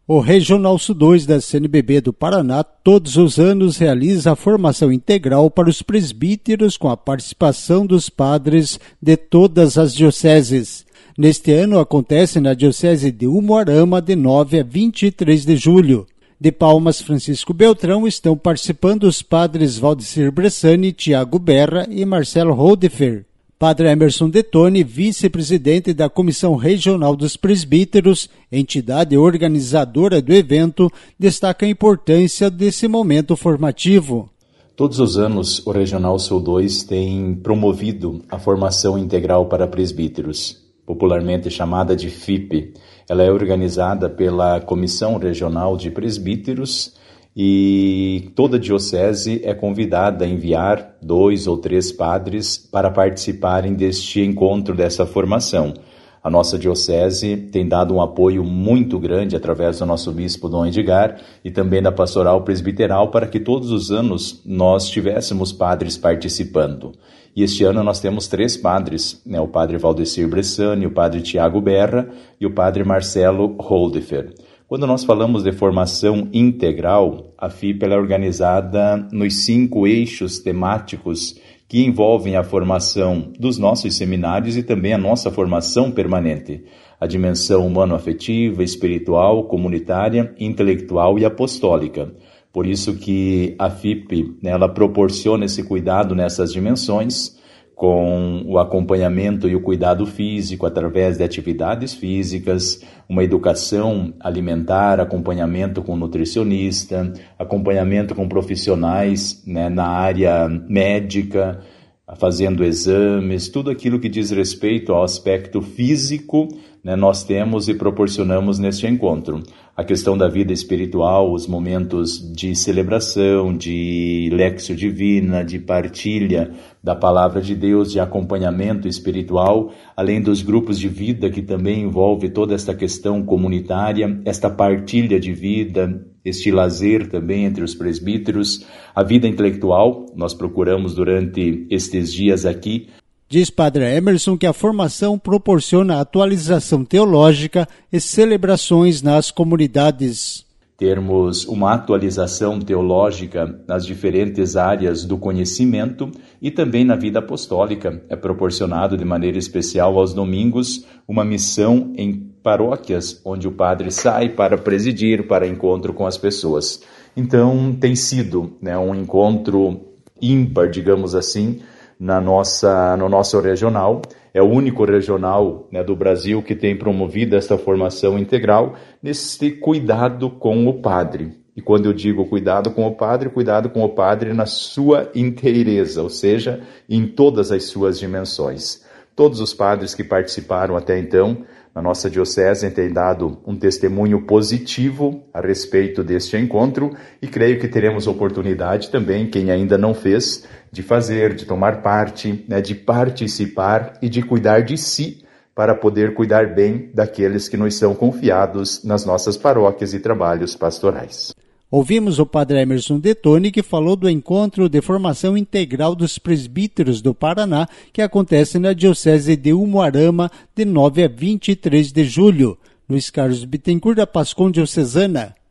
O Regional Sul 2 da CNBB do Paraná todos os anos realiza a formação integral para os presbíteros com a participação dos padres de todas as dioceses. Neste ano acontece na Diocese de Umuarama de 9 a 23 de julho. De Palmas, Francisco Beltrão estão participando os padres Valdecir Bressani, Tiago Berra e Marcelo Holdefer. Padre Emerson Detoni, vice-presidente da Comissão Regional dos Presbíteros, entidade organizadora do evento, destaca a importância desse momento formativo. Todos os anos, o Regional Sul 2 tem promovido a formação integral para presbíteros, popularmente chamada de FIP. Ela é organizada pela Comissão Regional de Presbíteros e toda diocese é convidada a enviar 2 ou 3 padres para participarem deste encontro, dessa formação. A nossa diocese tem dado um apoio muito grande através do nosso bispo Dom Edgar e também da pastoral presbiteral para que todos os anos nós tivéssemos padres participando. E este ano nós temos 3 padres, o padre Valdecir Bressani, o padre Tiago Berra e o padre Marcelo Holdefer. Quando nós falamos de formação integral, a FIP é organizada nos 5 eixos temáticos que envolvem a formação dos nossos seminários e também a nossa formação permanente. A dimensão humano-afetiva, espiritual, comunitária, intelectual e apostólica. Por isso que a FIP, ela proporciona esse cuidado nessas dimensões, com o acompanhamento e o cuidado físico através de atividades físicas, uma educação alimentar, acompanhamento com nutricionista, acompanhamento com profissionais na área médica, fazendo exames, tudo aquilo que diz respeito ao aspecto físico, nós temos e proporcionamos neste encontro. A questão da vida espiritual, os momentos de celebração, de Lectio Divina, de partilha da Palavra de Deus, de acompanhamento espiritual, além dos grupos de vida que também envolve toda esta questão comunitária, esta partilha de vida, este lazer também entre os presbíteros, a vida intelectual, nós procuramos durante estes dias aqui. Diz Padre Emerson que a formação proporciona atualização teológica e celebrações nas comunidades. Termos uma atualização teológica nas diferentes áreas do conhecimento e também na vida apostólica. É proporcionado de maneira especial aos domingos uma missão em paróquias, onde o padre sai para presidir, para encontro com as pessoas. Então tem sido um encontro ímpar, digamos assim, no nosso regional. É o único regional do Brasil que tem promovido esta formação integral nesse cuidado com o padre. E quando eu digo cuidado com o padre na sua inteireza, ou seja, em todas as suas dimensões. Todos os padres que participaram até então na nossa diocese têm dado um testemunho positivo a respeito deste encontro e creio que teremos oportunidade também, quem ainda não fez, de fazer, de tomar parte, de participar e de cuidar de si para poder cuidar bem daqueles que nos são confiados nas nossas paróquias e trabalhos pastorais. Ouvimos o Padre Emerson Detoni, que falou do encontro de formação integral dos presbíteros do Paraná, que acontece na Diocese de Umuarama, de 9 a 23 de julho. Luiz Carlos Bittencourt, da Pascom Diocesana.